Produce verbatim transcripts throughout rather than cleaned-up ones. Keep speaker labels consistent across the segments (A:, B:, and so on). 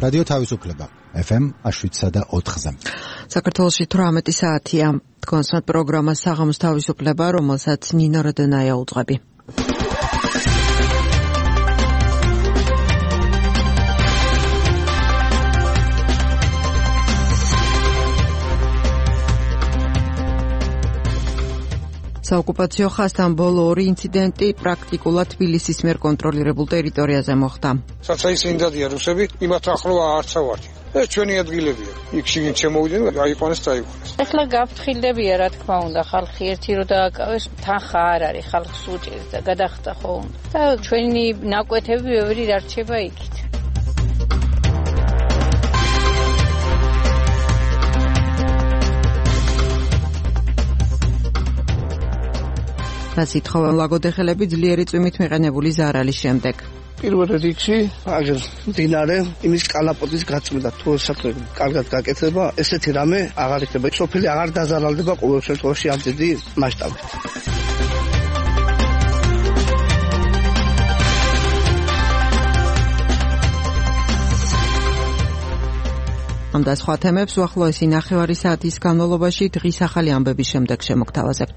A: რადიო თავისუფლება ეფ ემ შვიდსა და ოთხზე.
B: საქართველოში თვრამეტი საათია. თქვენსმათ პროგრამა საღამოს თავისუფლება, რომელსაც ნინო როდონაია უძღვები. საოკუპაციო ხაზთან ბოლო ორი ინციდენტი პრაქტიკულად თბილისის მიერ კონტროლირებულ ტერიტორიაზე მოხდა.
C: საცაისინდადია რუსები, იმათ ახლოა არცა ვარდი. ეს ჩვენი ადგილებია. იქ შიგნით შემოვიდნენ, აიყვანეს და აიყვანეს.
D: ეხლა გაფრთხილდებია, რა თქმა უნდა, ხალხი ერთი რო დააკავეს, თანხა არ არის, ხალხს უჭირს და გადახდა ხო. და ჩვენი ნაკვეთები ბევრი დარჩება იქით.
B: რა სიტყვა ლაგოდეხელები ძლიერი წვიმით მიყენებული ზარალის შემდეგ.
E: პირველ რიგში აგერ მდინარე იმის კალაპოტის გაწმიდა თუ საქმე კარგად გაკეთება, ესეთი რამე აღარ იქნება. სოფელი აღარ დაზარალდება ყოველ შემთხვევაში ამ დიდი მასშტაბით.
B: ამ და სხვა თემებს უახლოესი ნახევარი საათის განმავლობაში დღის ახალი ამბების შემდეგ შემოგთავაზებთ.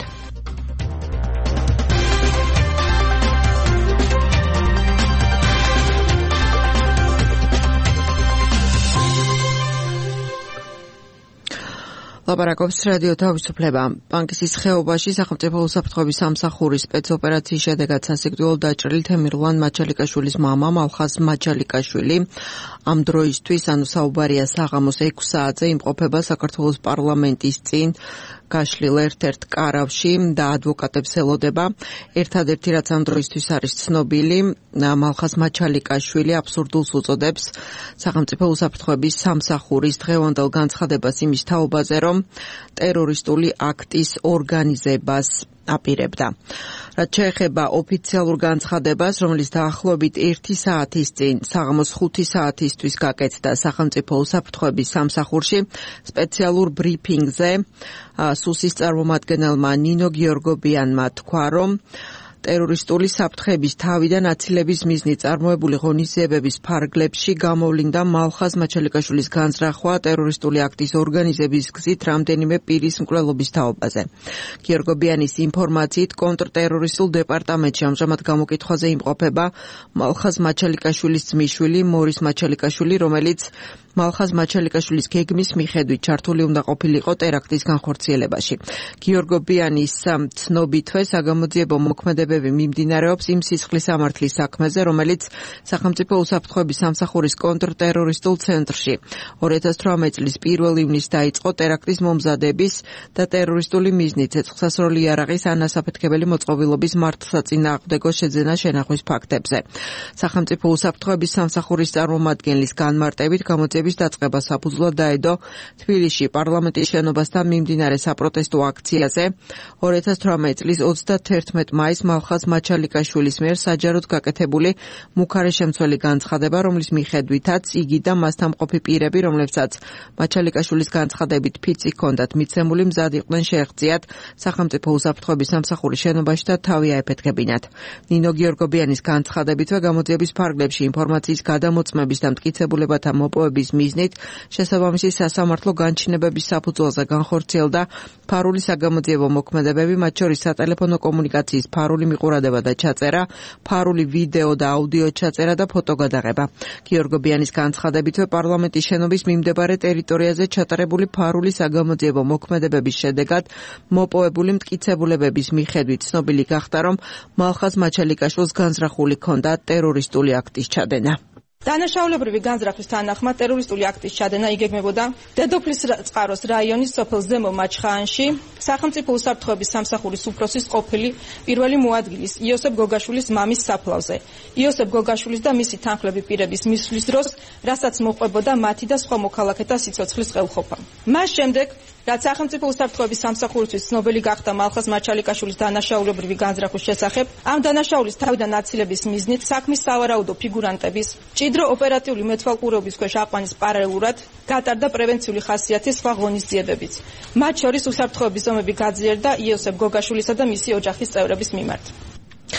B: ლაპარაკობს რადიო თავისუფლება. პანკისის ხეობაში სახელმწიფო უსაფრთხოების სამსახურის სპეცოპერაციის შედეგად სასიკვდილოდ დაჭრილი თემირლან მაჩალიკაშვილის მამა მალხაზ მაჩალიკაშვილი ამ დროისთვის, ანუ საუბარია საღამოს ექვს საათზე, იმყოფება საქართველოს პარლამენტის წინ გაშლილ ერთ-ერთ კარავში და ადვოკატებს ელოდება. ერთადერთი რაც ამ დროისთვის არის ცნობილი, მალხაზ მაჩალიკაშვილი აბსურდულს უწოდებს სახელმწიფო უსაფრთხოების სამსახურის დღევანდელ განცხადებას იმის თაობაზე, რომ ტერორისტული აქტის ორგანიზებას აპირებდა. რაც შეეხება ოფიციალურ განცხადებას, რომელიც დაახლოებით ერთი საათის წინ საღამოს ხუთი საათისთვის გაკეთდა სახელმწიფო უსაფრთხოების სამსახურში სპეციალურ ბრიფინგზე, სუსის წარმომადგენელმა ნინო გიორგობიანმა თქვა, რომ ტერორისტული საფრთხების თავიდან აცილების მიზნით წარმოებული ღონისძიებების ფარგლებში გამოვლინდა მალხაზ მაჩალიკაშვილის განზრახვა ტერორისტული აქტის ორგანიზების გზით რამდენიმე პირის მკვლელობის თაობაზე. გიორგობიანის ინფორმაციით, კონტრტერორისტულ დეპარტამენტში ამჟამად გამოკითხვაზე იმყოფება მალხაზ მაჩალიკაშვილის ძმისშვილი მორის მაჩალიკაშვილი, რომელიც მალხაზ მაჩალიკაშვილის გეგმის მიხედვით ჩართული უნდა ყოფილიყო ტერაქტის განხორციელებაში. გიორგობიანის ცნობითვე საგამოძიებო მოქმედებები მიმდინარეობს იმ სისხლის სამართლის საქმეზე, რომელიც სახელმწიფო უსაფრთხოების სამსახურის კონტრტერორისტულ ცენტრში ორი ათას თვრამეტი წლის პირველ ივნისს დაიწყო ტერაქტის მომზადების და ტერორისტული მიზნით ცეცხლსასროლი იარაღის ან ასაფეთქებელი მოწყობილობის მართლსაწინააღმდეგო შეძენა შენახვის ფაქტებზე. სახელმწიფო უსაფრთხოების სამსახურის წარმომადგენლის განმარტებით გამოძიების დაწყება საფუძვლად დაედო თბილისში პარლამენტის შენობასთან მიმდინარე საპროტესტო აქციაზე ორი ათას თვრამეტი წლის ოცდათერთმეტ მაისს მალხაზ მაჩალიკაშვილის მიერ საჯაროდ გაკეთებული მუქარაშემცველი განცხადება, რომლის მიხედვითაც იგი და მასთან მყოფი პირები, რომლებსაც მაჩალიკაშვილის განცხადებით ფიცი ჰქონდათ მიცემული, მზად იყვნენ შეეღწიათ სახელმწიფო უსაფრთხოების სამსახურის შენობაში და თავი აეფეთქებინათ. ნინო გიორგობიანის განცხადებითვე გამოძიების ფარგლებში ინფორმაციის გადამოწმების და მტკიცებულებათა მოპოვების მიზნით შესაბამისი სასამართლო განჩინებების საფუძველზე განხორციელდა ფარული საგამოძიებო მოქმედებები, მათ შორის სატელეფონო კომუნიკაციის ფარული მიყურადება და ჩაწერა, ფარული ვიდეო და აუდიო ჩაწერა და ფოტოგადაღება. გიორგობიანის განცხადებითვე პარლამენტის შენობის მიმდებარე ტერიტორიაზე ჩატარებული ფარული საგამოძიებო მოქმედებების შედეგად მოპოვებული მტკიცებულებების მიხედვით ცნობილი გახდა, რომ მალხაზ მაჩალიკაშვილს განზრახული ჰქონდა ტერორისტული აქტის ჩადენა.
F: დანაშაულებრივი განზრახვის თანახმად ტერორისტული აქტის ჩადენა იგეგმებოდა დედოფლის წყაროს რაიონის სოფელ ზემო მაჩხაანში სახელმწიფო უსაფრთხოების სამსახურის უფროსის ყოფილი პირველი მოადგილის იოსებ გოგაშვილის მამის საფლავზე. იოსებ გოგაშვილის და მისი თანხლები პირების მისვლის დროს, რასაც მოყვებოდა მათი და სხვა მოქალაქეთა სიცოცხლის ხელყოფა. მას შემდეგ რაც სახელმწიფო უსაფრთხოების სამსახურისთვის ცნობილი გახდა მალხაზ მაჩალიკაშვილის დანაშაულებრივი განზრახვის შესახებ, ამ დანაშაულის თავიდან აცილების მიზნით საქმის სავარაუდო ფიგურანტების ჭიდრო ოპერატიული მეთვალყურეობის ქვეშ აყვანის პარალელურად გატარდა პრევენციული ხასიათის სხვა ღონისძიებებიც. მათ შორის უსაფრთხოების ზომები გაძლიერდა იოსებ გოგაშვილისა და მისი ოჯახის წევრების მიმართ.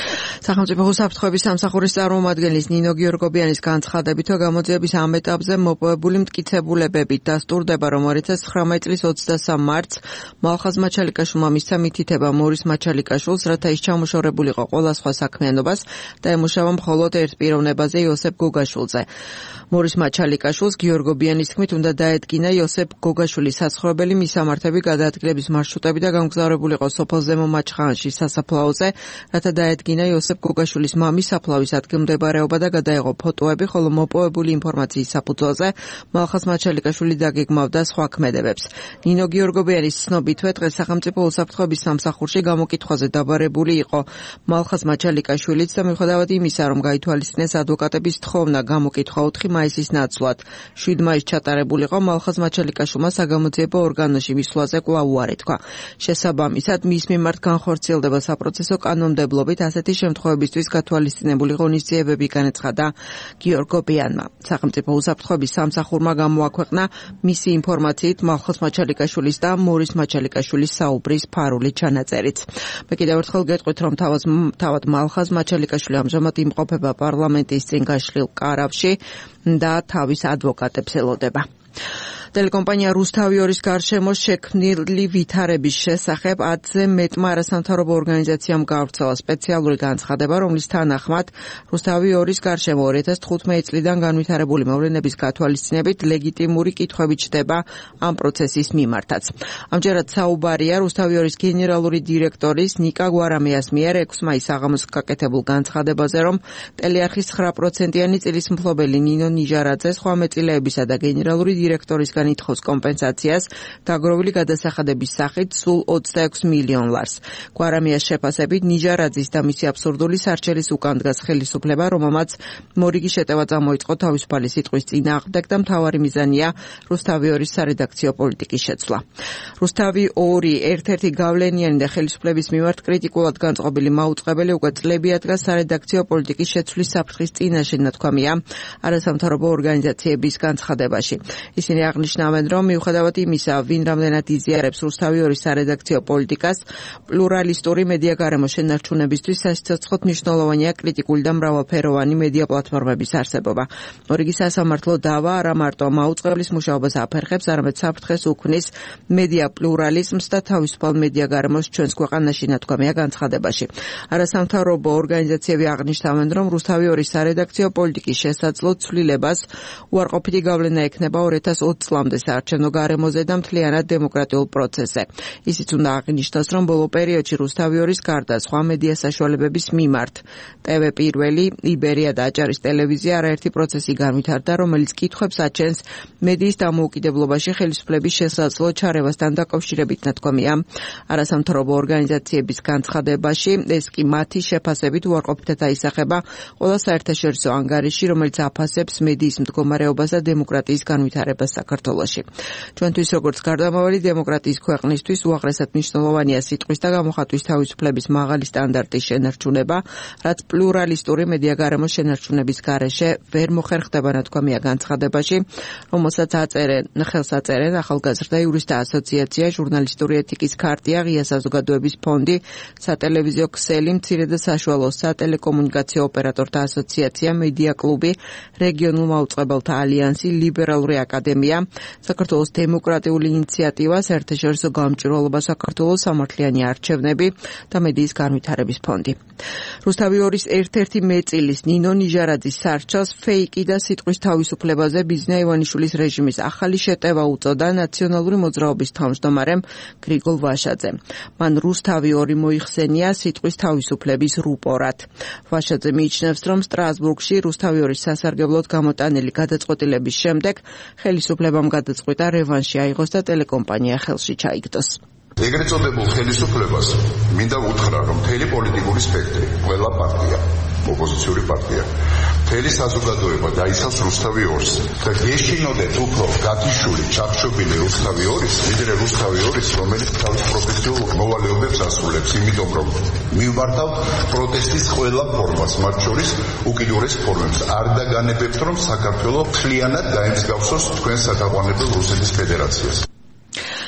B: სახელმწიფო უსაფრთხოების სამსახურის წარმომადგენლის ნინო გიორგობიანის განცხადებით, გამოძიების ამ ეტაპზე მოპოვებული მტკიცებულებებით დასტურდება, რომ ორი ათას ცხრამეტი წლის ოცდასამ მარტს მალხაზ მაჩალიკაშვილმა მისცა მითითება მორის მაჩალიკაშვილს, რათა ის ჩამოშორებულიყო ყველა სხვა საქმიანობას და ემუშავა მხოლოდ ერთ პიროვნებაზე იოსებ გოგაშვილზე. მორის მაჩალიკაშვილს გიორგობიანის თქმით უნდა დაედგინა იოსებ გოგაშვილის საცხოვრებელი მისამართები, გადაადგილების მარშრუტები და გამგზავრებულიყო სოფელ ზემო მაჩხანში სასაფლაოზე, რათა დაედგინა იოსებ გოგაშვილის მამის საფლავის ადგილმდებარეობა და გადაეღო ფოტოები, ხოლო მოპოვებული ინფორმაციის საფუძველზე მალხაზ მაჩალიკაშვილი დაგეგმავდა სხვა ქმედებებს. ნინო გიორგობიანის ცნობითვე დღეს სახელმწიფო უსაფრთხოების სამსახურში გამოკითხვაზე დაბარებული იყო მალხაზ მაჩალიკაშვილიც და მიუხედავად იმისა, რომ გაითვალისწინეს ადვოკატების თხოვნა გამოკითხვა ოთხი მაისის ნაცვლად შვიდ მაისს ჩატარებულიყო, მალხაზ მაჩალიკაშვილმა საგამოძიებო ორგანოში მისვლაზე კვლავ უარი თქვა. შესაბამისად, მის მიმართ განხორციელდება საპროცესო კანონმდებლობით ასეთი შემთხვევებისთვის გათვალისწინებული ღონისძიებები, განაცხადა გიორგობიანმა. სახელმწიფო უსაფრთხოების სამსახურმა გამოაქვეყნა მისი ინფორმაციით მალხაზ მაჩალიკაშვილის და მორის მაჩალიკაშვილის საუბრის ფარული ჩანაწერიც. მე კიდევ ერთხელ გეტყვით, რომ თავად მალხაზ მაჩალიკაშვილი ამჟამად იმყოფება პარლამენტის წინ გაშლილ კარავში და თავის ადვოკატებს ელოდება. ტელეკომპანია რუსთავი ორის გარშემო შექმნილი ვითარების შესახებ ათზე მეტმა არასამთავრობო ორგანიზაციამ გავრცელა სპეციალური განცხადება, რომლის თანახმად რუსთავი ორის გარშემო ორი ათას თხუთმეტი წლიდან განვითარებული მოვლენების გათვალისწინებით ლეგიტიმური კითხვები ჩდება ამ პროცესის მიმართაც. ამჯერად საუბარია რუსთავი ორის გენერალური დირექტორის ნიკა გვარამიას მიერ ექვსი მაისს საღამოს გაკეთებულ განცხადებაზე, რომ ტელეარხის ცხრა პროცენტიანი წილის მფლობელი ნინო ნიჟარაძე სხვა მეტილეებისა და გენერალური დირექტორის ითხოვს კომპენსაციას დაგროვილი გადასახადების სახით სულ ოცდაექვსი მილიონ ლარს. გვარამიას შეფასებით ნიჟარაძის და მისი აბსურდული სარჩელის უკან დგას ხელისუფლება, რომელმაც მორიგი შეტევა წამოიწყო თავისუფალი სიტყვის წინააღმდეგ და მთავარი მიზანია რუსთავი ორის სარედაქციო პოლიტიკის შეცვლა. რუსთავი ორი ერთ-ერთი გავლენიანი და ხელისუფლების მიმართ კრიტიკულად განწყობილი მაუწყებელი უკვე წლებია დგას სარედაქციო პოლიტიკის შეცვლის საფრთხის წინაშე, ნათქვამია არასამთავრობო ორგანიზაციების განცხადებაში. ისინი აღნიშნავენ, რომ მიუხედავად იმისა, ვინ რამდენად იზიარებს რუსთავი ორის სარედაქციო პოლიტიკას, პლურალისტური მედიაგარემოს შენარჩუნებისთვის სასიცოცხლოდ მნიშვნელოვანია კრიტიკული და მრავალფეროვანი მედია პლატფორმების არსებობა. მორიგი სასამართლო დავა არა მარტო მაუწყებლის მუშაობას აფერხებს, არამედ საფრთხეს უქმნის მედია პლურალიზმს და თავისუფალ მედიაგარემოს ჩვენს ქვეყანაში, ნათქვამია განცხადებაში. არასამთავრობო ორგანიზაციები აღნიშნავენ, რომ რუსთავი ორის სარედაქციო პოლიტიკის შესაძლო ცვლილებას უარყოფითი გავლენა ექნება ორი ათას ოცი წლამდე საარჩევნო გარემოზე და მთლიანად დემოკრატიულ პროცესზე. ისიც უნდა აღინიშნოს, რომ ბოლო პერიოდში რუსთავი ორის გარდა სხვა მედია საშუალებების მიმართ ტევ პირველი, იბერია და აჭარის ტელევიზია არაერთი პროცესი განვითარდა, რომელიც კითხვებს აჩენს მედიის დამოუკიდებლობაში ხელისუფლების შესაძლო ჩარევასთან დაკავშირებით, ნათქვამია არასამთავრობო ორგანიზაციების განცხადებაში. ეს კი მათი შეფასებით უარყოფითად აისახება ყველა საერთაშორისო ანგარიში, რომელიც აფასებს მედიის მდგომარეობას და დემოკრატიის განვითარებას საქართველოში. ჩვენთვის როგორც გარდამავალი დემოკრატიის ქვეყნისთვის უაღრესად მნიშვნელოვანია სიტყვის და გამოხატვის თავისუფლების მაღალი სტანდარტის შენარჩუნება, რაც პლურალისტური მედიაგარემოს შენარჩუნების გარეშე ვერ მოხერხდება, ნათქვამია განცხადებაში, რომელსაც აწერენ ხელს აწერენ ახალგაზრდა იურისტთა ასოციაცია, ჟურნალისტური ეთიკის ქარტია, ღია საზოგადოების ფონდი, სატელევიზიო ქსელი, მცირე და საშუალო სატელეკომუნიკაციო ოპერატორთა ასოციაცია, მედია კლუბი, რეგიონულ მაუწყებელთა ალიანსი, ლიბერალური აკადემია, საქართველოს დემოკრატიული ინიციატივა, საერთაშორისო გამჭვირვალობა საქართველოს, სამართლიანი არჩევნები და მედიის განვითარების ფონდი. რუსთავი ორის ერთ-ერთი მეწილის ნინო ნიჟარაძის სარჩელს ფეიკი და სიტყვის თავისუფლებაზე ბიზნა ივანიშვილის რეჟიმის ახალი შეტევა უწოდა ნაციონალური მოძრაობის თავმჯდომარემ გრიგოლ ვაშაძემ. მან რუსთავი ორი მოიხსენია სიტყვის თავისუფლების რუპორად. ვაშაძე მიიჩნევს, რომ სტრასბურგში რუსთავი ორის სასარგებლოდ გამოტანილი გადაწყვეტილების შემდეგ ხელისუფლებამ გადაწყვიტა რევანში აიღოს და ტელეკომპანია ხელში ჩაიგდოს.
G: ეგრეთ წოდებულ ხელისუფლებას მინდა უთხრა, რომ მთელი პოლიტიკური სპექტრი, ყველა პარტია, ოპოზიციური პარტია, მთელი საზოგადოება დაიცავს რუსთავი ორს. და გეშინოდეთ უფრო გათიშული, ჩახშობილი რუსთავი ორის, ვიდრე რუსთავი ორის, რომელიც თავის პროფესიულ მოვალეობებს ასრულებს, იმიტომ რომ მივმართავთ პროტესტის ყველა ფორმას, მათ შორის უკიდურეს ფორმებს. არ დაგანებებთ, რომ საქართველო მთლიანად გაემსგავსოს თქვენ სათაყვანებელ რუსეთის ფედერაციას.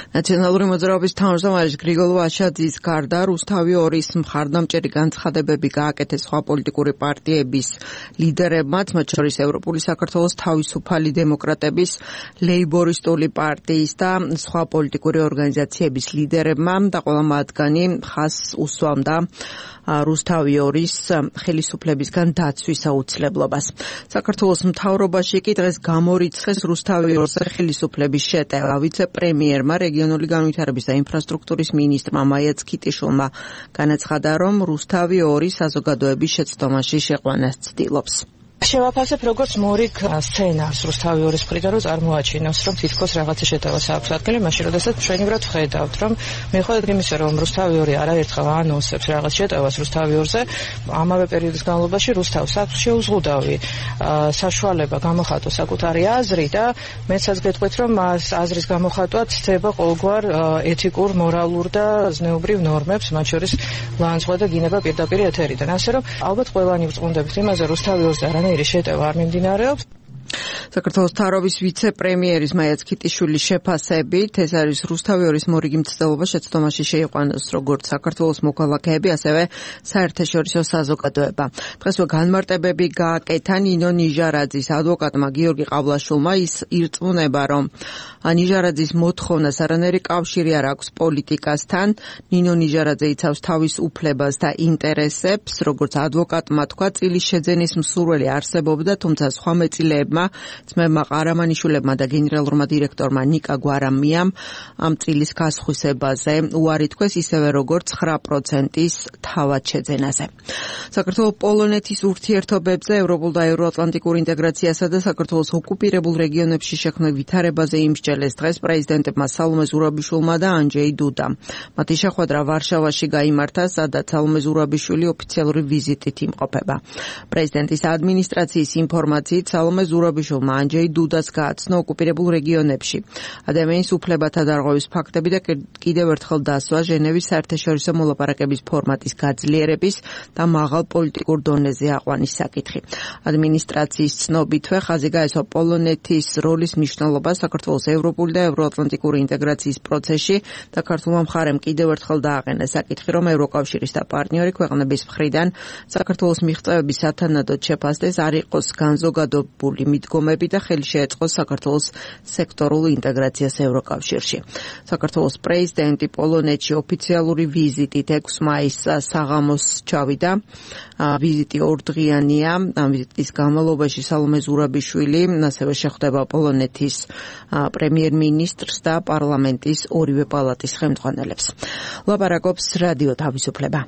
B: ნაციონალური მოძრაობის თავმჯდომარის გრიგოლ ვაშაძის გარდა რუსთავი ორის მხარდამჭერი განცხადებები გააკეთეს სხვა პოლიტიკური პარტიების ლიდერებმაც, მათ შორის ევროპული საქართველოს თავისუფალი დემოკრატების, ლეიბორისტული პარტიის და სხვა პოლიტიკური ორგანიზაციების ლიდერებმა და ყველა მათგანი ხაზს უსვამდა რუსთავი ორის ხელისუფლებისგან დაცვის აუცილებლობას. საქართველოს მთავრობაში კი დღეს გამორიცხეს რუსთავი ორზე ხელისუფლების შეტევა. ვიცე-პრემიერმა რეგიონული განვითარების და ინფრასტრუქტურის მინისტრმა მაია ცქიტიშვილმა განაცხადა, რომ რუსთავი ორი საზოგადოების შეცდომაში შეყვანას ცდილობს.
H: შევაფასებ როგორც მორიგ სცენარს რუსთავი ორის მხრიდან, რომ წარმოაჩინოს, რომ თითქოს რაღაცა შეტევას აქვს ადგილი, მაშინ როდესაც ჩვენივრად ვხედავთ, რომ მიუხედავად იმისა, რომ რუსთავი ორი არაერთხელ ანონსებს რაღაც შეტევას რუსთავი ორზე, ამავე პერიოდის განმავლობაში რუსთავს აქვს შეუზღუდავი საშუალება გამოხატოს საკუთარი აზრი და მეცაც გეტყვით, რომ მას აზრის გამოხატვა ცდება ყოველგვარ ეთიკურ, მორალურ და ზნეობრივ ნორმებს, მათ შორის ლანძღვა და გინება პირდაპირ ეთერიდან. ასე რომ ალბათ ყველანი ვწმუნდებით იმაზე, რუსთავი ორზე არანაირი შეტევა არ მიმდინარეობს.
B: საქართველოს მთავრობის ვიცე-პრემიერის მაია ცქიტიშვილის შეფასებით, ეს არის რუსთავი ორის მორიგი მცდელობა შეცდომაში შეიყვანოს როგორც საქართველოს მოქალაქეები, ასევე საერთაშორისო საზოგადოება. დღესვე განმარტებები გააკეთა ნინო ნიჟარაძის ადვოკატმა გიორგი ყავლაშვილმა. ის ირწმუნება, რომ ნიჟარაძის მოთხოვნას არანაირი კავშირი არ აქვს პოლიტიკასთან. ნინო ნიჟარაძე იცავს თავის უფლებას და ინტერესებს, როგორც ადვოკატმა თქვა, წილის შეძენის მსურველი არსებობდა, თუმცა სხვა მეწილეებმა ძმებმა ყარამანიშვილებმა და გენერალურმა დირექტორმა ნიკა გვარამიამ ამ წილის გასხვისებაზე უარი თქვეს, ისევე როგორც ცხრა პროცენტის თავად შეძენაზე. საქართველოს პოლონეთის ურთიერთობებზე, ევროპულ და ევროატლანტიკურ ინტეგრაციასა და საქართველოს ოკუპირებულ რეგიონებში შექმნილ ვითარებაზე იმსჯელეს დღეს პრეზიდენტებმა სალომე ზურაბიშვილმა და ანჯეი დუდა. მათი შეხვედრა ვარშავაში გაიმართა, სადაც სალომე ზურაბიშვილი ოფიციალური ვიზიტით იმყოფება. პრეზიდენტის ადმინისტრაციის ინფორმაციით სალომე ზურაბიშვილმა ანჯეი დუდას გააცნო ოკუპირებულ რეგიონებში ადამიანის უფლებათა დარღვევის ფაქტები და კიდევ ერთხელ დასვა ჟენევის საერთაშორისო მოლაპარაკების ფორმატის გაძლიერების და მაღალ პოლიტიკურ დონეზე აყვანის საკითხი. ადმინისტრაციის ცნობითვე ხაზი გაესვა პოლონეთის როლის მნიშვნელობა საქართველოს ევროპული და ევროატლანტიკური ინტეგრაციის პროცესში და ქართულმა მხარემ კიდევ ერთხელ დააყენა საკითხი, რომ ევროკავშირის და პარტნიორი ქვეყნების მხრიდან საქართველოს მიღწევები სათანადოდ შეფასდეს, არ იყოს განზოგადებული მიდგომები და ხელი შეეწყოს საქართველოს სექტორულ ინტეგრაციას ევროკავშირში. საქართველოს პრეზიდენტი პოლონეთში ოფიციალური ვიზიტით ექვსი მაისს საღამოს ჩავიდა. ვიზიტი ორდღიანია. ამ ვიზიტის განმავლობაში სალომე ზურაბიშვილი ასევე შეხვდება პოლონეთის პრემიერ-მინისტრს და პარლამენტის ორივე პალატის ხელმძღვანელებს. ლაპარაკობს რადიო თავისუფლება.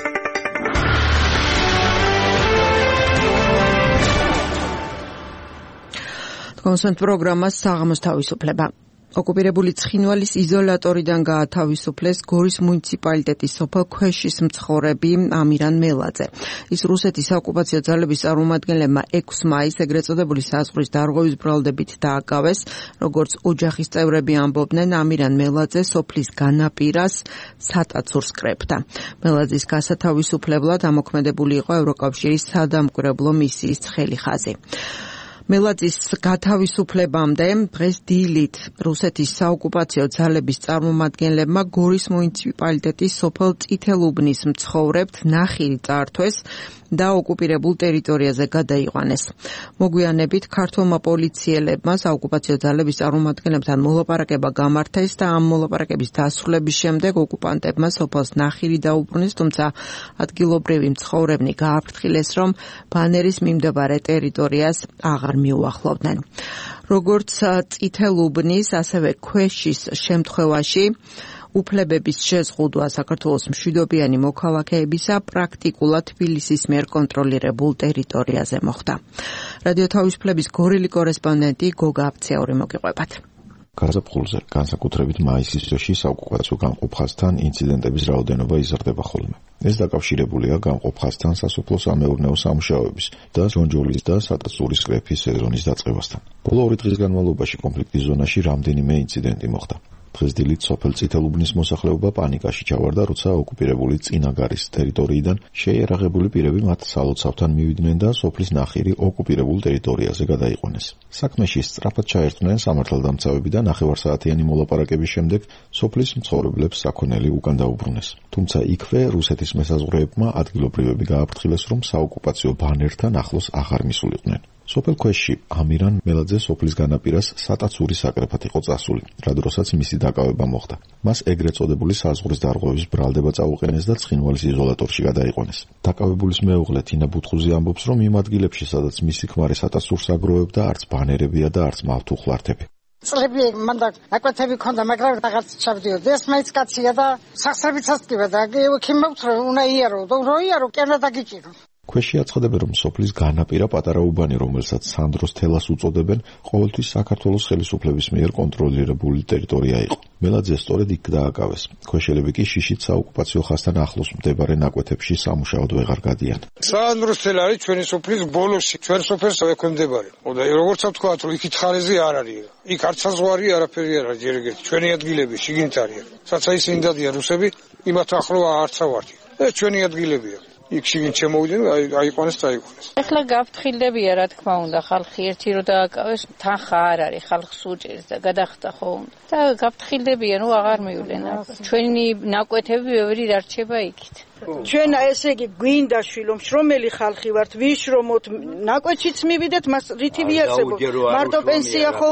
B: კონსერტ პროგრამას საღამოს თავისუფლება. ოკუპირებული ცხინვალის იზოლატორიდან გაათავისუფლეს გორის მუნიციპალიტეტის სოფელ ქვეშის მცხოვრები ამირან მელაძე. ის რუსეთის ოკუპაციო ძალების წარმომადგენლებმა ექვსი მაისს ეგრეთ წოდებული საზღვრის დარღვევის ბრალდებით დააკავეს. როგორც ოჯახის წევრები ამბობდნენ, ამირან მელაძე სოფლის განაპირას სატაცურს კრებდა. მელაძის გასათავისუფლებლად ამოქმედებული იყო ევროკავშირის სადამკვირვებლო მისიის ცხელი ხაზი. მელაძის გათავისუფლებამდე დღეს დილით რუსეთის საოკუპაციო ძალების წარმომადგენლებმა გორის მუნიციპალიტეტის სოფელ წითელუბნის მცხოვრებთ ნახირი წართვეს და ოკუპირებულ ტერიტორიაზე გადაიყვანეს. მოგვიანებით ქართულმა პოლიციელებმა საოკუპაციო ძალების წარმომადგენლებთან მოლაპარაკება გამართეს და ამ მოლაპარაკების დასრულების შემდეგ ოკუპანტებმა სოფელს ნახირი დაუბრუნეს, თუმცა ადგილობრივი მცხოვრებნი გააფრთხილეს, რომ ბანერის მიმდებარე ტერიტორიას აღარ მიუახლოვდნენ. როგორც წითელუბნის, ასევე ქვეშის შემთხვევაში უფლებების შეზღუდვა საქართველოს მშვიდობიანი მოქალაქეებისა პრაქტიკულად თბილისის მიერ კონტროლირებულ ტერიტორიაზე მოხდა. რადიო თავისუფლების გორილი კორესპონდენტი გოგა აფციური მოგიყვებათ.
I: გაზაფხულზე, განსაკუთრებით მაისის თვეში საოკუპაციო გამყოფხასთან ინციდენტების რაოდენობა იზრდება ხოლმე. ეს დაკავშირებულია გამყოფხასთან სასოფლო-სამეურნეო სამუშაოების და ჯონჯოლის და სატაცურის კრეფის სეზონის დაწყებასთან. ბოლო ორი დღის განმავლობაში კონფლიქტის ზონაში რამდენიმე ინციდენტი მოხდა. დღეს დილით სოფელ წითელუბნის მოსახლეობა პანიკაში ჩავარდა, როცა ოკუპირებული წინაგარის ტერიტორიიდან შეიარაღებული პირები მათ სალოცავთან მივიდნენ და სოფლის ნახირი ოკუპირებულ ტერიტორიაზე გადაიყვანეს. საქმეში სწრაფად ჩაერთვნენ სამართალდამცავები და ნახევარსაათიანი მოლაპარაკების შემდეგ სოფლის მცხოვრებლებს საქონელი უკან დაუბრუნეს. თუმცა იქვე რუსეთის მესაზღვრეებმა ადგილობრივები გააფრთხილეს, რომ საოკუპაციო ბანერთან ახლოს აღარ მისულიყვნენ. სოფელ ქვეშში ამირან მელაძე სოფლის განაპირას სატაცური საკრეფად იყო წასული, რადგანაც მისი დაკავება მოხდა. მას ეგრეთ წოდებული საზღვრის დარღვევის ბრალდება წაუყენეს და ცხინვალის იზოლატორში გადაიყვანეს. დაკავებულის მეუღლე თინა ბუთხუზი ამბობს, რომ იმ ადგილებში, სადაც მისი ქმარი სატაცურს აგროვებდა, არც ბანერებია და არც მავთუხლართები.
J: წლები მანდა აკვეთები ქონდა, მაგრამ რაღაც ჩავდიოდი. ეს მაინც კაცია და სახსრებიც ასკიბა და ქიმოვთრო უნდა იარო და რო იარო კერნა დაგიჭირო.
I: ქვეშში აცხადებენ, რომ სოფლის განაპირა პატარა უბანი, რომელსაც სანდროს თელას უწოდებენ, ყოველთვის საქართველოს ხელისუფლების მიერ კონტროლირებული ტერიტორია იყო. მელაძე სწორედ იქ დააკავეს. ქვეშელები კი შიშით საოკუპაციო ხაზთან ახლოს მდებარე ნაკვეთებში სამუშაოდ ვეღარ გადიან.
C: სანდროს თელა არის ჩვენი სოფლის ბოლოში, ჩვენ სოფელს ექვემდებარება. და როგორც ვთქვათ, რომ იქით ხარეზე არ არის. იქ არც საზღვარი არაფერი არ არის ჯერ ეგეთი. ჩვენი ადგილები შიგნით არის. საცა ისინი დადიან რუსები, იმათ ახლოა არც ავარდი. ეს ჩვენი ადგილებია. იქ შიგნით შემოვიდნენ, აიყვანეს და აიყვანეს.
D: ეხლა გაფრთხილდებია, რა თქმა უნდა, ხალხი ერთი რო დააკავეს, თანხა არ არის, ხალხს უჭერს და გადახდა ხოლმე. და გაფრთხილდებიან, რომ აღარ მივლენ. ჩვენი ნაკვეთები ბევრი დარჩება იქით.
K: ჩვენ ესე იგი გვინდა შვილო შრომელი ხალხი ვართ, ვიშრომოთ, ნაკვეთშიც მივიდეთ, მას რითი ვიარსებოთ. მარტო პენსია ხო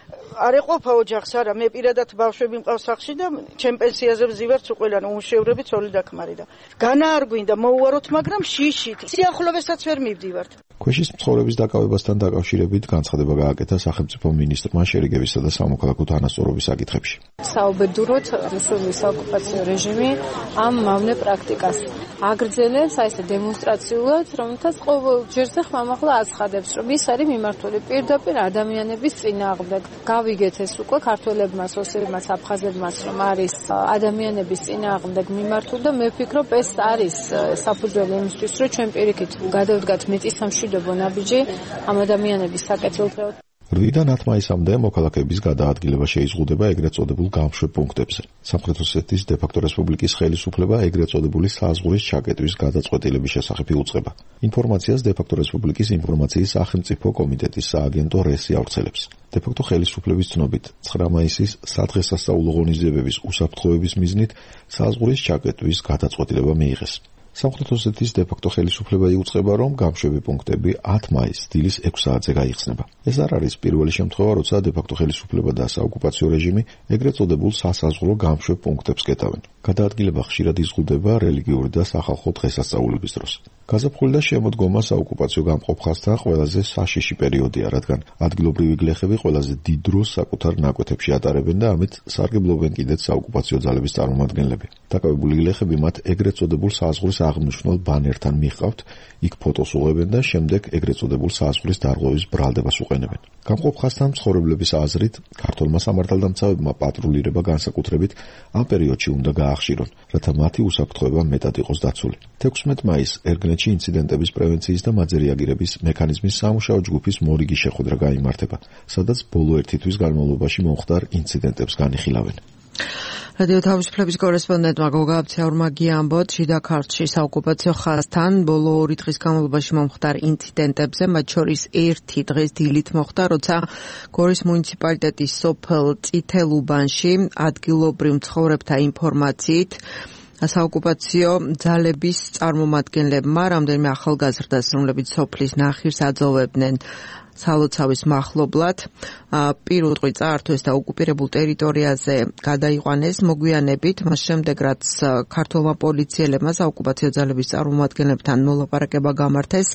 K: არ ეყოფა ოჯახს, არა, მე პირადად ბავშვები მყავს სახლში და ჩემ პენსიაზე ვზივართ უყველან უმუშევრები ცოლი და ქმარი და განა არ გვინდა მოუაროთ, მაგრამ შიშით სიახლოვესაც ვერ მივდივართ.
I: ქვეშის მცხოვრების დაკავებასთან დაკავშირებით განცხადება გააკეთა სახელმწიფო მინისტრმა შერიგებისა და სამოქალაქო თანასწორობის საკითხებში.
L: საუბედუროთ რუსული საოკუპაციო რეჟიმი ამ მავნე პრაქტიკას აგრძელებს, აი ესე დემონსტრაციულად, რომელთაც ყოველ ჯერზე ხმამაღლა აცხადებს, რომ ის არის მიმართული პირდაპირ ადამიანების წინააღმდეგ. გავიგეთ ეს უკვე ქართველებმაც, ოსებმაც, აფხაზებმაც, რომ არის ადამიანების წინააღმდეგ მიმართული და მე ვფიქრობ, ეს არის საფუძველი იმისთვის, რომ ჩვენ პირიქით გადავდგათ მეტის სამშვიდობო ნაბიჯი ამ ადამიანების საკეთილდღეოდ.
I: რვიდან ათ მაისამდე მოქალაქეების გადაადგილება შეიზღუდება ეგრეთ წოდებულ გამშვებ პუნქტებზე. სამხრეთ ოსეთის დე-ფაქტო რესპუბლიკის ხელისუფლება ეგრეთ წოდებული საზღვრის ჩაკეტვის გადაწყვეტილების შესახებ იუწყება. ინფორმაციას დე-ფაქტო რესპუბლიკის ინფორმაციის სახელმწიფო კომიტეტის სააგენტო რესი ავრცელებს. დე-ფაქტო ხელისუფლების ცნობით, ცხრა მაისის სადღესასწაულო ღონისძიებების უსაფრთხოების მიზნით საზღვრის ჩაკეტვის გადაწყვეტილება მიიღეს. სამხრეთ ოსეთის დე-ფაქტო ხელისუფლება იუწყება, რომ გამშვები პუნქტები ათ მაისს დილის ექვს საათზე გაიხსნება. ეს არ არის პირველი შემთხვევა, როცა დე-ფაქტო ხელისუფლება და საოკუპაციო რეჟიმი ეგრეთ წოდებულ სასაზღვრო გამშვებ პუნქტებს კეტავენ. გადაადგილება ხშირად იზღუდება რელიგიური და სახალხო დღესასწაულების დროს. გაზაფხული და შემოდგომა საოკუპაციო გამყოფ ხაზთან ყველაზე საშიში პერიოდია, რადგან ადგილობრივი გლეხები ყველაზე დიდ დროს საკუთარ ნაკვეთებში ატარებენ და ამით სარგებლობენ კიდეც საოკუპაციო ძალების წარმომადგენლები. დაკავებული გლეხები მათ ეგრეთ წოდებულ საზღვრის აღნიშნულ ბანერთან მიჰყავთ, იქ ფოტოს უღებენ და შემდეგ ეგრეთ წოდებულ საზღვრის დარღვევის ბრალდებას უყენებენ. გამყოფ ხაზთან მცხოვრებლების აზრით, ქართველმა სამართალდამცავებმა პატრულირება განსაკუთრებით ამ პერიოდში უნდა გაახშირონ, რათა მათი უსაფრთხოება მეტად იყოს დაცული. თექვსმეტ მაისს ერგნეთში ინციდენტების პრევენციის და მათზე რეაგირების მექანიზმის სამუშაო ჯგუფის მორიგი შეხვედრა გაიმართება, სადაც ბოლო ერთი თვის განმავლობაში მომხდარ ინციდენტებს განიხილავენ.
B: რადიო თავისუფლების კორესპონდენტმა გოგა აბცაურმა გიამბოთ, შიდა ქართლში საოკუპაციო ხაზთან ბოლო ორი დღის განმავლობაში მომხდარ ინციდენტებზე, მათ შორის ერთი დღეს დილით მოხდა, როცა გორის მუნიციპალიტეტის სოფელ წითელუბანში ადგილობრივ მცხოვრებთა ინფორმაციით საოკუპაციო ძალების წარმომადგენლებმა რამდენიმე ახალგაზრდას, რომლებიც სოფლის ნახირს აძოვებდნენ სალოცავის მახლობლად, პირუტყვი წაართვეს და ოკუპირებულ ტერიტორიაზე გადაიყვანეს მოგვიანებით, მას შემდეგ რაც ქართულმა პოლიციელებმა საოკუპაციო ძალების წარმომადგენლებთან მოლაპარაკება გამართეს,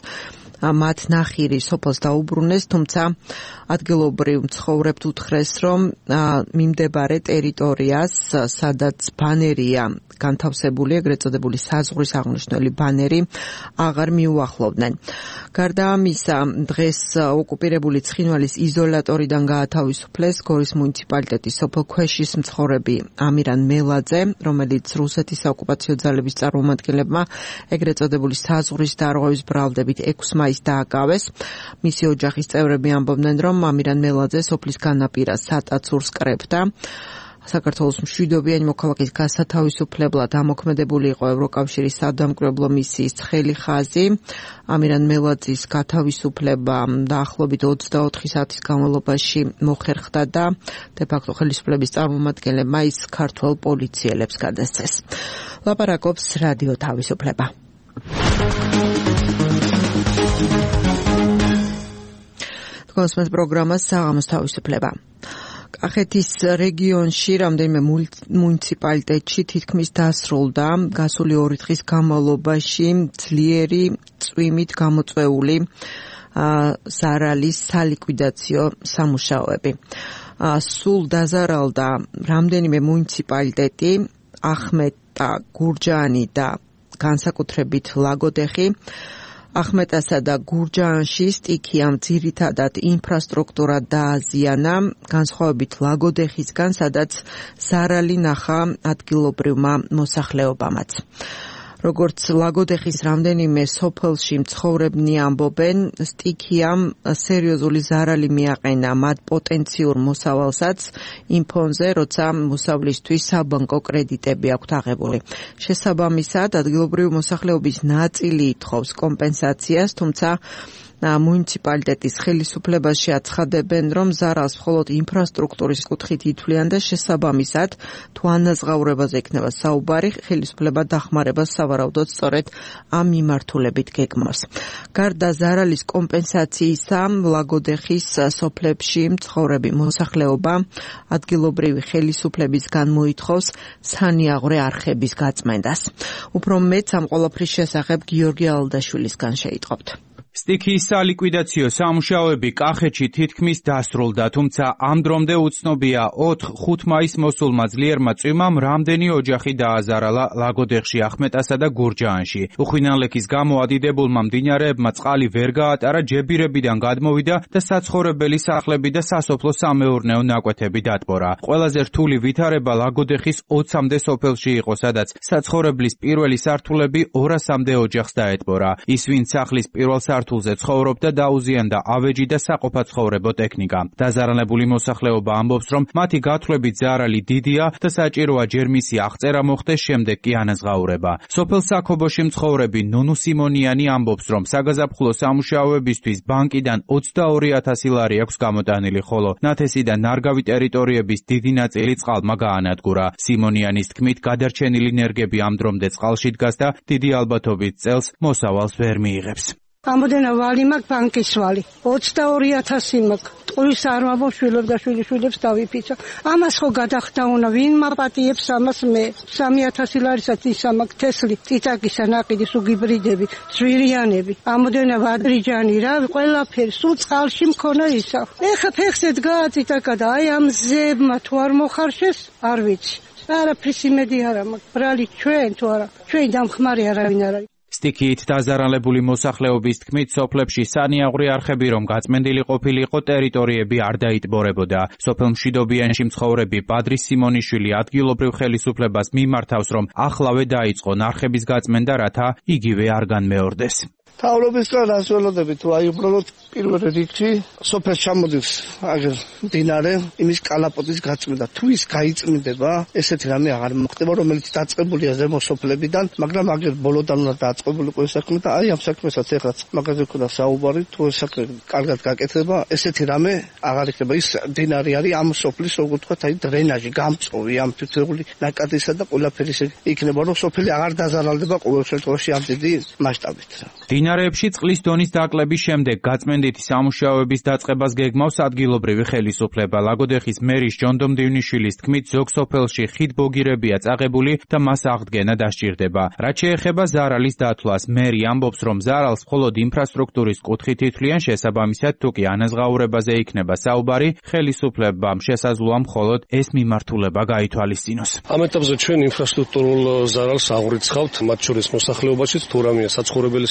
B: მათ ნახირი სოფელს დაუბრუნეს, თუმცა ადგილობრივ მცხოვრებთ უთხრეს, რომ მიმდებარე ტერიტორიას, სადაც ბანერია განთავსებული, ეგრეთ წოდებული საზღვრის აღნიშნული ბანერი, აღარ მიუახლოვდნენ. გარდა ამისა, დღეს ოკუპირებული ცხინვალის იზოლატორიდან გაათავისუფლეს გორის მუნიციპალიტეტის სოფელ ქვეშის მცხოვრები ამირან მელაძე, რომელიც რუსეთის საოკუპაციო ძალების წარმომადგენლებმა ეგრეთ წოდებული საზღვრის დარღვევის ბრალდებით ექვს მაისს დააკავეს. მისი ოჯახის წევრები ამბობდნენ, რომ ამირან მელაძე სოფლის განაპირას სატაცურს კრებდა. საქართველოს მშვიდობიანი მოქალაქის გასათავისუფლებლად ამოქმედებული იყო ევროკავშირის სადამკვირვებლო მისიის ცხელი ხაზი. ამირან მელაძის გათავისუფლება დაახლოებით ოცდაოთხი საათის განმავლობაში მოხერხდა და დე-ფაქტო ხელისუფლების წარმომადგენლებმა ის ქართველ პოლიციელებს გადასცეს. ლაპარაკობს რადიო თავისუფლება. კონსმენს პროგრამას საღამოს თავისუფლება. კახეთის რეგიონში რამდენიმე მუნიციპალიტეტში თითქმის დასრულდა გასული ორი დღის განმავლობაში ძლიერი წვიმით გამოწვეული ზარალის სალიკვიდაციო სამუშაოები. სულ დაზარალდა რამდენიმე მუნიციპალიტეტი, ახმეტა, გურჯაანი და განსაკუთრებით ლაგოდეხი. ახმეტასა და გურჯაანში სტიქიამ ძირითადად ინფრასტრუქტურა დააზიანა, განსხვავებით ლაგოდეხისგან, სადაც ზარალი ნახა ადგილობრივმა მოსახლეობამაც. როგორც ლაგოდეხის რამდენიმე სოფელში მცხოვრებნი ამბობენ, სტიქიამ სერიოზული ზარალი მიაყენა მათ პოტენციურ მოსავალსაც იმ ფონზე, როცა მოსავლისთვის საბანკო კრედიტები აქვთ აღებული. შესაბამისად, ადგილობრივი მოსახლეობის ნაწილი ითხოვს კომპენსაციას, თუმცა მუნიციპალიტეტის ხელისუფლებაში აცხადებენ, რომ ზარალს მხოლოდ ინფრასტრუქტურის კუთხით ითვლიან და შესაბამისად, თუ ანაზღაურებაზე იქნება საუბარი, ხელისუფლება დახმარებას სავარაუდოდ სწორედ ამ მიმართულებით გეგმავს. გარდა ზარალის კომპენსაციისა, ლაგოდეხის სოფლებში მცხოვრები მოსახლეობა ადგილობრივი ხელისუფლებისგან მოითხოვს სანიაღვრე არხების გაწმენდას. უფრო მეტ ამ ყველაფრის შესახებ გიორგი ალდაშვილისგან შეიტყობთ.
M: სტიქიის სალიკვიდაციო სამუშაოები კახეთში თითქმის დასრულდა, თუმცა ამ დრომდე უცნობია ოთხ-ხუთ მაისს მოსულმა ძლიერმა წვიმამ რამდენი ოჯახი დააზარალა ლაგოდეხში, ახმეტასა და გურჯაანში. უხვინანლექის გამო ადიდებულმა მდინარეებმა წყალი ვერ გაატარა, ჯებირებიდან გადმოვიდა და საცხოვრებელი სახლები და სასოფლო-სამეურნეო ნაკვეთები დატბორა. ყველაზე რთული ვითარება ლაგოდეხის ოცამდე სოფელში იყო, სადაც საცხოვრებლის პირველი სართულები ორასამდე ოჯახს დაეტბორა. ის, ვინც სახლის პირველ სართულზე ცხოვრობდა, დაუზიანდა ავეჯი და საყოფაცხოვრებო ტექნიკა. დაზარალებული მოსახლეობა ამბობს, რომ მათი გათვლებით ზარალი დიდია და საჭიროა ჯერ მისი აღწერა მოხდეს, შემდეგ კი ანაზღაურება. სოფელ საქობოში მცხოვრები ნონუ სიმონიანი ამბობს, რომ საგაზაფხულო სამუშაოებისთვის ბანკიდან ოცდაორი ათასი ლარი აქვს გამოტანილი, ხოლო ნათესი და ნარგავი ტერიტორიების დიდი ნაწილი წყალმა გაანადგურა. სიმონიანის თქმით, გადარჩენილი ნერგები ამ დრომდე წყალში დგას და დიდი ალბათობით წელს მოსავალს ვერ მიიღებს.
N: ამოდენა ვალი მაქვს, ბანკის ვალი. ოცდაორი ათასი მაქვს. ტყურის არ მაბობ შვილებს და შვილიშვილებს დავიფიცა. ამას ხო გადახდა უნდა, ვინ მაპატიებს ამას მე. სამი ათასი ლარისაც ისა მაქვს თესლი, წიწაკისა ნაყიდი, სუგიბრიდები, ძვირიანები. ამოდენა ვადრიჯანი რა, ყველაფერი სულ წყალში მქონა ისა. ეხა ფეხზე დგააწიწაკა და აი ამ ზებმა თუ არ მოხარშეს, არ ვიცი. არაფრის იმედი არა მაქვს. ბრალი ჩვენ თუ არა, ჩვენ დამხმარე არავინ არ არის.
M: სტიქიით დაზარალებული მოსახლეობის თქმით, სოფლებში სანიაღვრე არხები რომ გაწმენდილი ყოფილიყო, ტერიტორიები არ დაიტბორებოდა. სოფელ მშვიდობიანში მცხოვრები ბადრი სიმონიშვილი ადგილობრივ ხელისუფლებას მიმართავს, რომ ახლავე დაიწყო არხების გაწმენდა, რათა იგივე არ განმეორდეს.
E: თავრობისგან რასველოდები თუ აი უბრალოდ პირველ რიგში სოფელს ჩამოდის აგერ მდინარე, იმის კალაპოტის გაწმენდა. თუ ის გაიწმინდება, ესეთი რამე აღარ მოხდება, რომელიც დაწყებულია ზემო სოფლებიდან, მაგრამ აგერ ბოლოდან უნდა დაწყებულიყო ეს საქმე და აი ამ საქმესაც ეხლა მაგაზე ქონდა საუბარი, თუ ეს საქმე კარგად გაკეთდება, ესეთი რამე აღარ იქნება. ის მდინარე არის ამ სოფლის, როგორ ვთქვათ, აი დრენაჟი, გამწოვი, ამ თითოეული ნაკადისა და ყველაფერი იქნება, რომ სოფელი აღარ დაზარალდება ყოველ შემთხვევაში ამ დიდი მასშტაბით.
M: მდინარეებში წყლის დონის დაკლების შემდეგ გაწმენდითი სამუშაოების დაწყებას გეგმავს ადგილობრივი ხელისუფლება. ლაგოდეხის მერის ჯონდომ დივნიშვილის თქმით, ზოგ სოფელში ხიდ ბოგირებია წაღებული და მას აღდგენა დასჭირდება. რაც შეეხება ზარალის დათვლას, მერი ამბობს, რომ ზარალს მხოლოდ ინფრასტრუქტურის კუთხით ითვლიან, შესაბამისად, თუ კი ანაზღაურებაზე იქნება საუბარი, ხელისუფლებამ შესაძლოა მხოლოდ ეს მიმართულება გაითვალისწინოს.
O: ამ ეტაპზე ჩვენ ინფრასტრუქტურულ ზარალს აღვრიცხავთ, მათ შორის მოსახლეობაშიც თუ რამეა საცხოვრებელი სახლი ხომ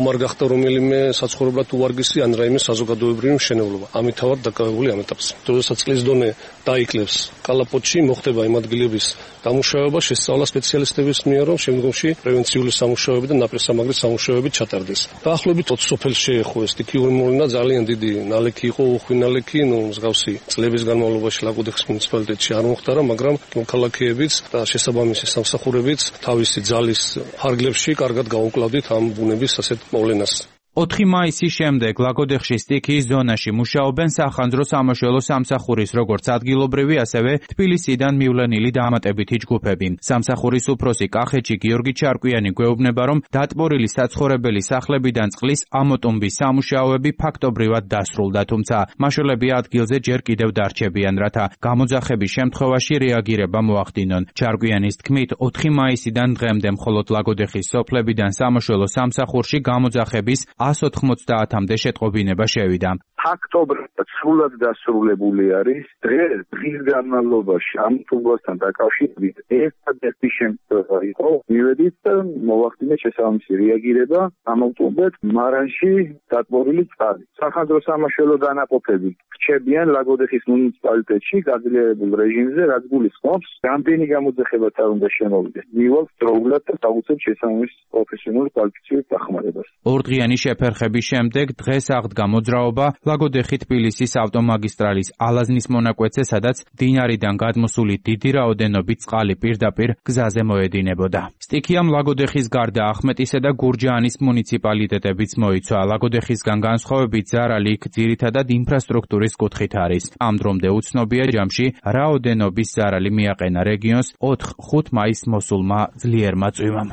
O: არ გახდა რომელიმე საცხოვრებლად უვარგისი ან რაიმე საზოგადოებრივი მშენებლობა. ამითავად დაკავებული ამ ეტაპზე. როდესაც წყლის დონე დაიკლებს კალაპოტში, მოხდება იმ ადგილების დამუშავება, შესწავლა სპეციალისტების მიერ, რომ შემდგომში პრევენციული სამუშაოები და ნაპირსამაგრის სამუშაოები ჩატარდეს. დაახლოებით ოცი სოფელს შეეხო ეს სტიქიური მოვლენა, ძალიან დიდი ნალექი იყო, უხვი ნალექი, ნუ მსგავსი წლების განმავლობაში ლაგოდეხის მუნიციპალიტეტში არ მოხდარა, მაგრამ მოქალაქეებიც და შესაბამისი სამსახურებიც თავისი ძალის ფარგლებში კარგად გაუკლავდით ამ ბუნების ასეთ მოვლენას.
M: ოთხი მაისის შემდეგ ლაგოდეხში სტიქიის ზონაში მუშაობენ სახანძრო სამაშველო სამსახურის როგორც ადგილობრივი, ასევე თბილისიდან მივლენილი დამატებითი ჯგუფები. სამსახურის უფროსი კახეთში გიორგი ჩარკვიანი გვეუბნება, რომ დატბორილი საცხოვრებელი სახლებიდან წყლის ამოტუმბის სამუშაოები ფაქტობრივად დასრულდა, თუმცა მაშველები ადგილზე ჯერ კიდევ დარჩებიან, რათა გამოძახების შემთხვევაში რეაგირება მოახდინონ. ჩარკვიანის თქმით, ოთხი მაისიდან დღემდე მხოლოდ ლაგოდეხის სოფლებიდან სამაშველო სამსახურში გამოძახების ას ოთხმოცდაათამდე შეტყობინება შევიდა.
P: ფაქტობრივად სრულად დასრულებული არის დღეს დღის განმავლობაში ამ თუმბასთან დაკავშირებით ერთადერთი შემთხვევა იყო მივედით და მოვახდინეთ შესაბამისი რეაგირება ამავდროულად მარანში დატბორილი წყალი. სახანძრო სამაშველო დანაყოფები რჩებიან ლაგოდეხის მუნიციპალიტეტში გაძლიერებულ რეჟიმზე, რაც გულისხმობს რამდენი გამოძახებაც არ უნდა შემოვიდეს. მივალთ დროულად და დავუცებ შესაბამის პროფესიონალური კვალიფიციის დახმარებას.
M: ორდღიანი შეფერხების შემდეგ დღეს აღდგა მოძრაობა ლაგოდეხი თბილისის ავტომაგისტრალის ალაზნის მონაკვეთზე, სადაც დინარიდან გადმოსული დიდი რაოდენობით წყალი პირდაპირ გზაზე მოედინებოდა. სტიქიამ ლაგოდეხის გარდა ახმეტისა და გურჯაანის მუნიციპალიტეტებიც მოიცვა. ლაგოდეხისგან განსხვავებით ზარალი იქ ძირითადად ინფრასტრუქტურის კუთხით არის. ამ დრომდე უცნობია ჯამში რაოდენობის ზარალი მიაყენა რეგიონს ოთხ-ხუთ მაისს მოსულმა ძლიერმა წვიმამ.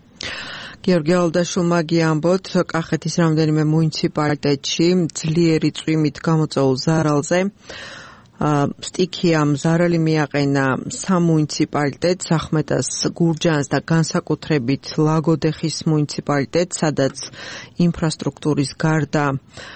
B: გიორგი ალდაშვილმა გიამბოთ, კახეთის რამდენიმე მუნიციპალიტეტში ძლიერი წვიმით გამოწვეულ ზარალზე სტიქიამ ზარალი მიაყენა სამ მუნიციპალიტეტს, ახმეტას, გურჯაანს და განსაკუთრებით ლაგოდეხის მუნიციპალიტეტს, სადაც ინფრასტრუქტურის გარდა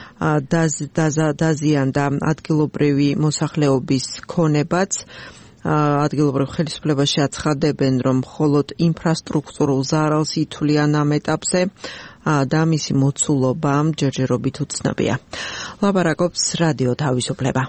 B: დაზიანდა ადგილობრივი მოსახლეობის ქონებაც. ადგილობრივ ხელისუფლებაში აცხადებენ, რომ მხოლოდ ინფრასტრუქტურულ ზარალს ითვლიან ამ ეტაპზე და მისი მოცულობა ჯერჯერობით უცნობია. ლაპარაკობს რადიო თავისუფლება.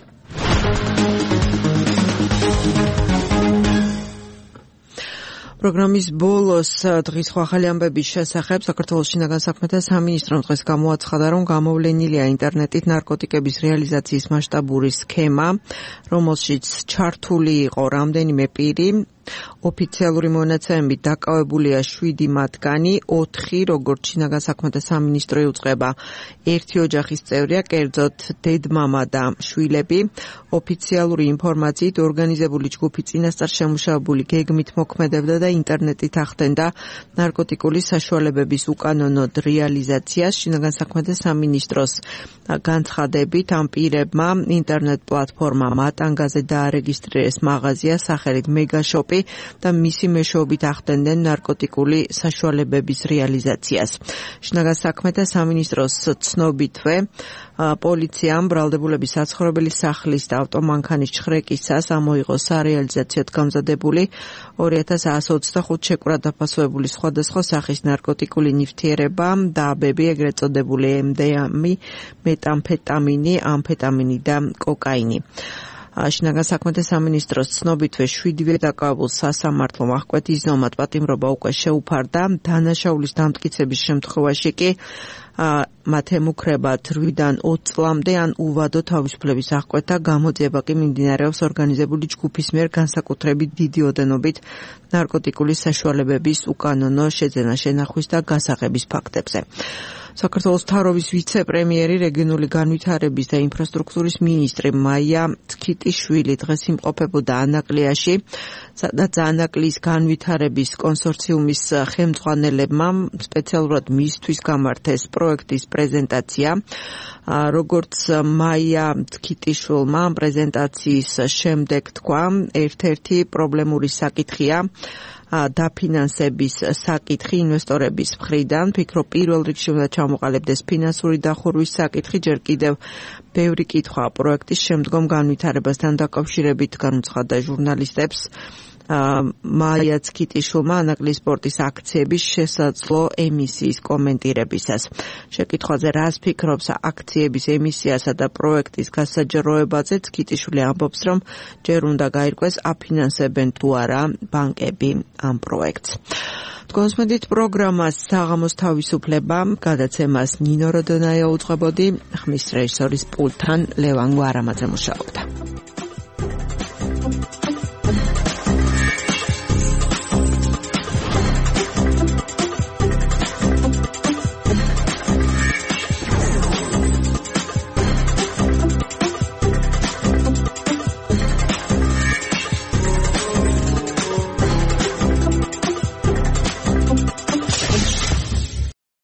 B: პროგრამის ბოლოს დღის ახალი ამბების შესახებ საქართველოს შინაგან საქმეთა სამინისტრომ დღეს გამოაცხადა, რომ გამოვლენილია ინტერნეტით ნარკოტიკების რეალიზაციის მასშტაბური სქემა, რომელშიც ჩართული იყო რამდენიმე პირი. ოფიციალური მონაცემებით დაკავებულია შვიდი მათგანი, ოთხი, როგორც შინაგან საქმეთა სამინისტრო იუწყება, ერთი ოჯახის წევრია, კერძოდ დედმამა და შვილები. ოფიციალური ინფორმაციით ორგანიზებული ჯგუფი წინასწარ შემუშავებული გეგმით მოქმედებდა და ინტერნეტით ახდენდა ნარკოტიკული საშუალებების უკანონოდ რეალიზაციას. შინაგან საქმეთა სამინისტროს განცხადებით ამ პირებმა ინტერნეტ პლატფორმა მატანგაზე დაარეგისტრირეს მაღაზია სახელით მეგაშოპი და მისი მეშვეობით ახდენდნენ ნარკოტიკული საშუალებების რეალიზაციას. შინაგან საქმეთა სამინისტროს ცნობითვე პოლიციამ ბრალდებულების საცხოვრებელი სახლის და ავტომანქანის ჩხრეკისას ამოიღო სარეალიზაციოდ გამზადებული ორი ათას εκατო ოცდახუთ შეკვრა დაფასებული სხვადასხვა სახის ნარკოტიკული ნივთიერება და აბები, ეგრეთ წოდებული ემ დი ემ-ი, მეტამფეტამინი, ამფეტამინი და კოკაინი. შინაგან საქმეთა სამინისტროს ცნობითვე შვიდივე დაკავებულ სასამართლო აღკვეთის ზომად პატიმრობა უკვე შეუფარდა. დანაშაულის დამტკიცების შემთხვევაში კი მათ ემუქრებათ რვიდან ოცი წლამდე ან უვადო თავისუფლების აღკვეთა, გამოძიება კი მიმდინარეობს ორგანიზებული ჯგუფის მიერ განსაკუთრებით დიდი ოდენობით ნარკოტიკული საშუალებების უკანონო შეძენა, შენახვის და გასაღების ფაქტებზე. საქართველოს მთავრობის ვიცე-პრემიერი, რეგიონული განვითარების და ინფრასტრუქტურის მინისტრი მაია ткиტიშვილი დღეს იმყოფებოდა ანაკლიაში, სადაც ანაკლის განვითარების კონსორციუმის ხელმძღვანელებმა სპეციალურად მისთვის გამართეს პროექტის პრეზენტაცია. როგორც მაია ткиტიშვილმა პრეზენტაციის შემდეგ თქვა, ერთ-ერთი პრობლემური საკითხია დაფინანსების საკითხი ინვესტორების მხრიდან. ფიქრობ, პირველ რიგში უნდა ჩამოყალიბდეს ფინანსური დახურვის საკითხი, ჯერ კიდევ ბევრი კითხვა პროექტის შემდგომ განვითარებასთან დაკავშირებით განუცხადა ჟურნალისტებს. მაია ცქიტიშვილმა ანაკლი სპორტის აქციების შესაძლო ემისიის კომენტირებისას. შეკითხვაზე რას ფიქრობს აქციების ემისიასა და პროექტის გასაჯეროებაზე, ცქიტიშვილი ამბობს, რომ ჯერ უნდა გაირკვეს აფინანსებენ თუ არა ბანკები ამ პროექტს. კონსმედით პროგრამას საღამოს თავისუფლება გადაცემას ნინო როდონაია უძღვებოდი, ხმის რეჟისორის პულტთან ლევან გვარამაძე მუშაობდა.